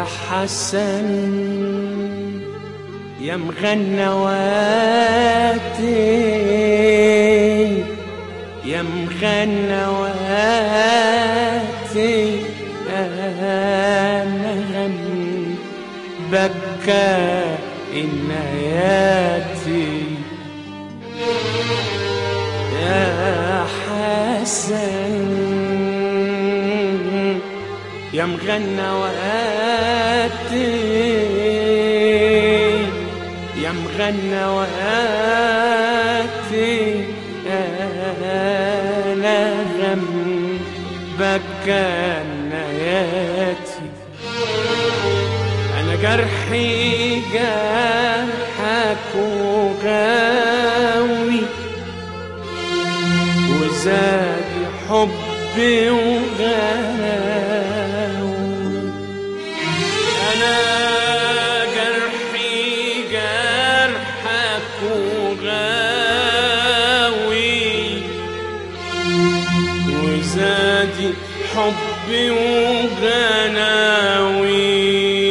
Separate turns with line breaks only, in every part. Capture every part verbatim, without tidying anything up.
يا حسن يا مغنواتي يا مغنواتي أنا غم بكى النياتي يا حسن يا مغنواتي يا مغنواتي أنا غم بكى النياتي أنا جرحي جرحك وغاوي وزادي حبي وغاوي أنا جرحي جرحك وغاوي وزادي حبي وغناوي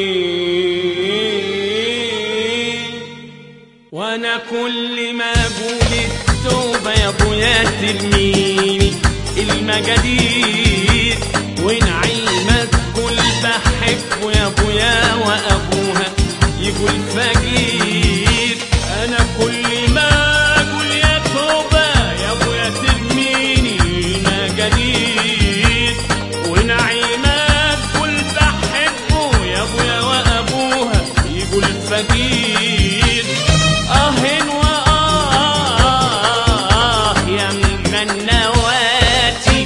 وانا كل ما اقول التوبه يا ابويا ترميني المجادير ونعيمك كل بحبه يا ابويا وابوها يقول فقير انا كل ما اقول يا توبه يا ابويا ترميني المجادير ونعيمك كل بحبه يا ابويا وابوها يقول فقير آهن وآه يا مغنواتي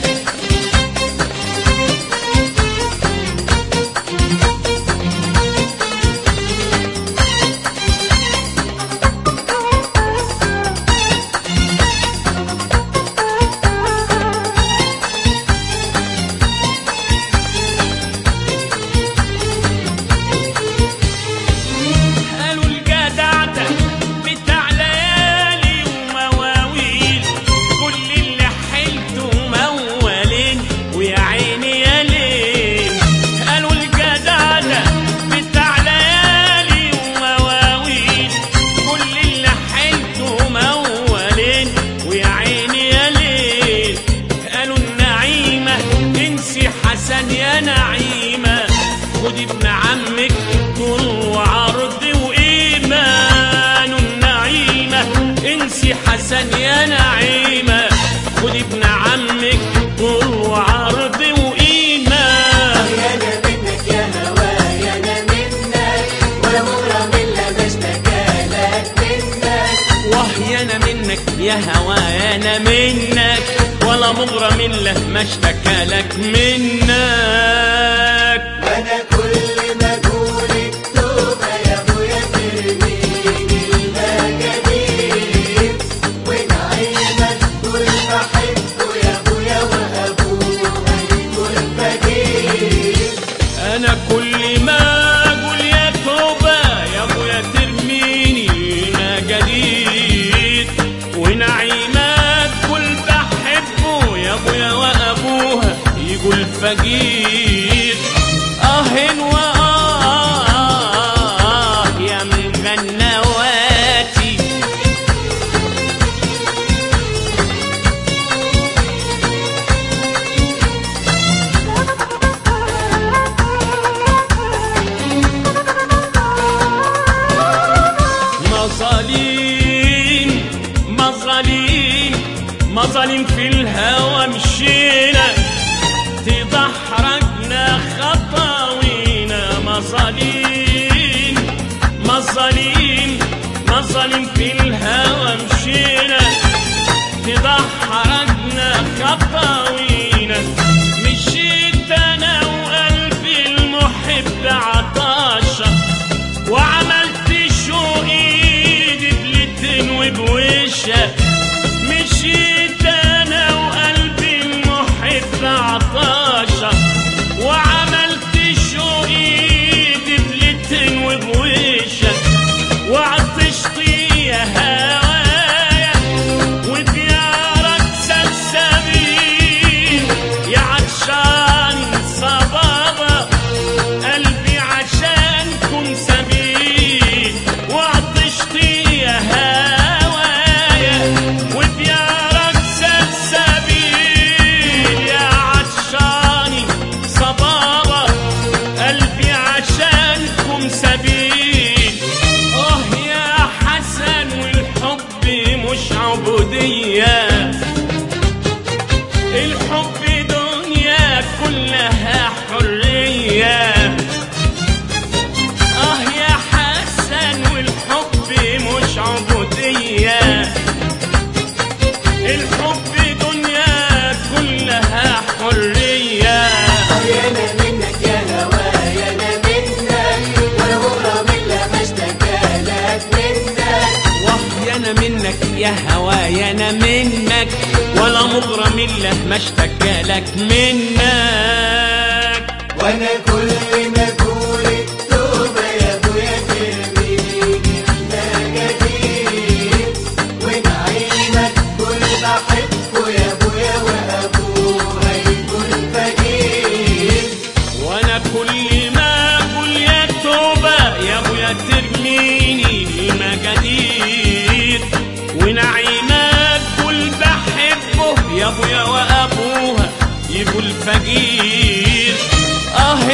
يا نعيمة خد ابن عمك طول وعرض وإيمان النعيمة انسي حسن يا نعيمة خد ابن عمك طول وعرض وإيمان
وهيانا منك يا هوايانا منك ولا مغرم إلا ما اشتكالك منك
وهيانا منك يا هوايانا منك ولا مغرم إلا ما اشتكالك منك
وانا كل ما اقول التوبه يا ابويا ترميني المجادير ونعيمك كل بحبه يا ابويا وابوها يكون فقير
انا كل ما اقول يا توبه يا ابويا ترميني مجادير ونعيمك كل بحبه يا ابويا وابوها يقول فقير آهن وآه يا مغنواتي مظالم مظالم مظالم في الهوى مشينا تضحرجنا خطاوينا مظالم مظالم مظالم في الهوى مشينا تضحرجنا خطاوينا مشيت انا وقلبي المحب عطاشة وعملت شوق ايدي بلتين وبوشة مشيت انا وقلبي المحب عطاشة وعملت شوق ايدي بلتين وبوشة وعطشت يا هوايا وديارك سلسبيل يا هوايا انا منك، ولا مغرم الا ما اشتكى لك منك.
وانا كل ما اقول التوبه يا ابويا ترميني المجادير، ونعيمك كل بحبه يا ابويا وابوه هيكون فقير.
وانا كل ما اقول يا توبه يا ابويا ترميني المجادير، ونعيمك كل بحبه يا ابويا وابوها يقول فقير. اه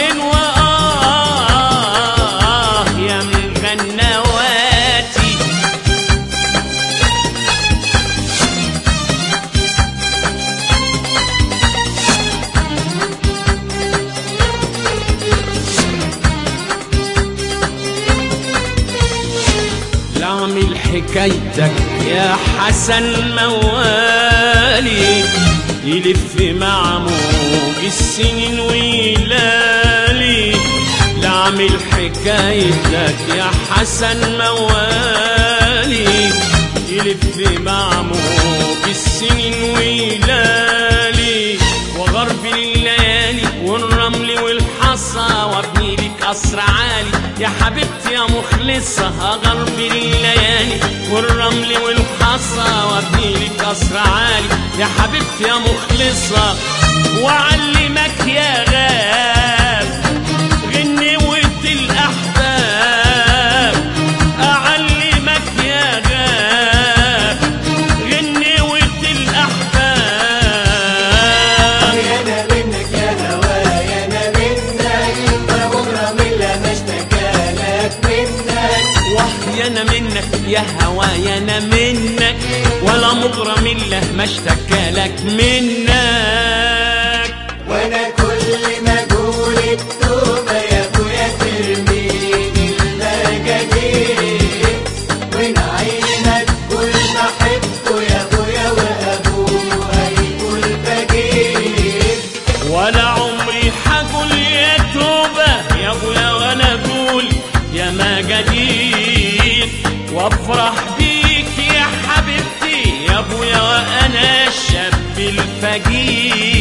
واه يا من غنواتي، لاعمل حكايتك يا حسن موالي، يلف مع موج السنين ويلالي. لاعمل حكايتك يا حسن موالي، يلف مع موج السنين ويلالي. وغرب الليالي والرمل والحصى وابني لك قصر عالي يا حبيبتي يا مخلصة. غرب الليالي والرمل والحصى وابني لك قصر عالي يا حبيبتي يا مخلصة. وأعلمك يا غاب غنوة الأحباب، أعلمك يا غاب غنوة الأحباب.
انا منك يا هوايا انا منك، ولا مغرم الا ما اشتكى لك منك.
وحي انا منك يا هوايا انا منك، ولا مغرم الا ما اشتكى لك منك.
وانا كل ما اقول التوبه يا ابويا ترميني المجادير، ونعيمك كل ما احبه يا ابويا وابوه هيكون فقير.
ولا عمري حقول يا توبه يا ابويا وانا اقول يا مجادير، وافرح بيك يا حبيبتي يا ابويا وانا الشاب الفقير.